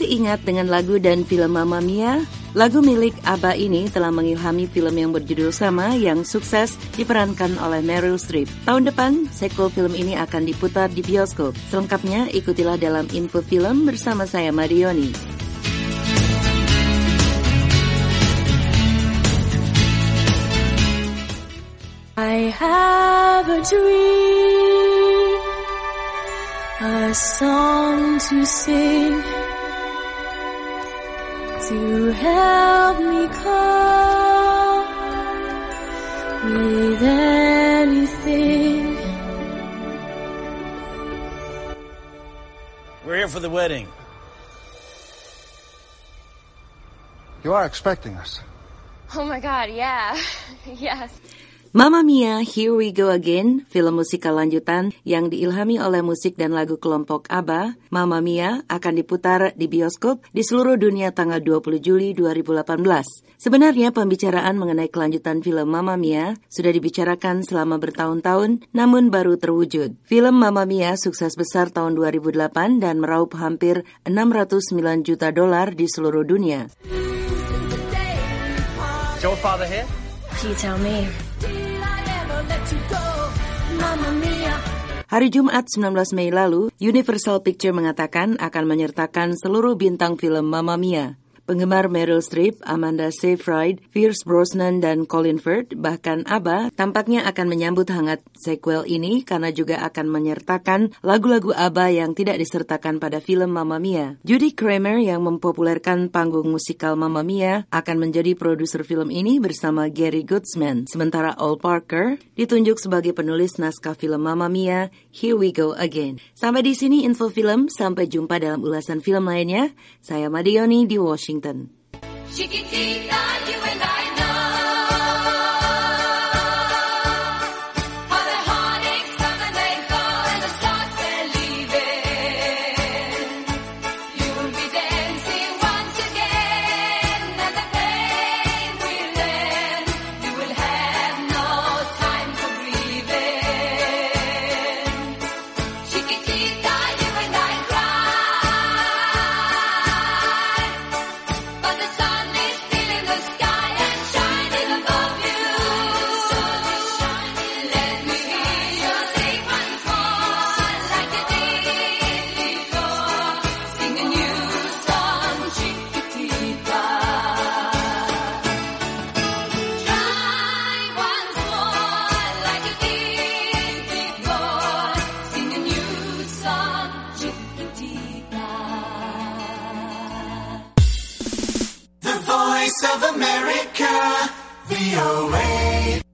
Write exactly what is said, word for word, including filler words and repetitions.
Masih ingat dengan lagu dan film Mamma Mia? Lagu milik ABBA ini telah mengilhami film yang berjudul sama yang sukses diperankan oleh Meryl Streep. Tahun depan, sequel film ini akan diputar di bioskop. Selengkapnya ikutilah dalam info film bersama saya Marioni. I have a dream, a song to sing, to help me cope with anything. We're here for the wedding. You are expecting us. Oh my God, yeah, yes. Mamma Mia, Here We Go Again, film musikal lanjutan yang diilhami oleh musik dan lagu kelompok ABBA, Mamma Mia akan diputar di bioskop di seluruh dunia tanggal dua puluh Juli dua ribu delapan belas. Sebenarnya pembicaraan mengenai kelanjutan film Mamma Mia sudah dibicarakan selama bertahun-tahun, namun baru terwujud. Film Mamma Mia sukses besar tahun dua ribu delapan dan meraup hampir enam ratus sembilan juta dolar di seluruh dunia. Is your father here? You tell me. Hari Jumat sembilan belas Mei lalu, Universal Pictures mengatakan akan menyertakan seluruh bintang film Mamma Mia. Penggemar Meryl Streep, Amanda Seyfried, Pierce Brosnan, dan Colin Firth, bahkan ABBA, tampaknya akan menyambut hangat sequel ini karena juga akan menyertakan lagu-lagu ABBA yang tidak disertakan pada film Mamma Mia. Judy Kramer yang mempopulerkan panggung musikal Mamma Mia akan menjadi produser film ini bersama Gary Goetzman. Sementara Al Parker ditunjuk sebagai penulis naskah film Mamma Mia, Here We Go Again. Sampai di sini info film, sampai jumpa dalam ulasan film lainnya. Saya Madioni di Washington. Chiquitita, you and I know how the heartaches come and they go and the stars they're leaving. You will be dancing once again and the pain will end. You will have no time for grieving. Chiquitita, you and I cry. Voice of America, V O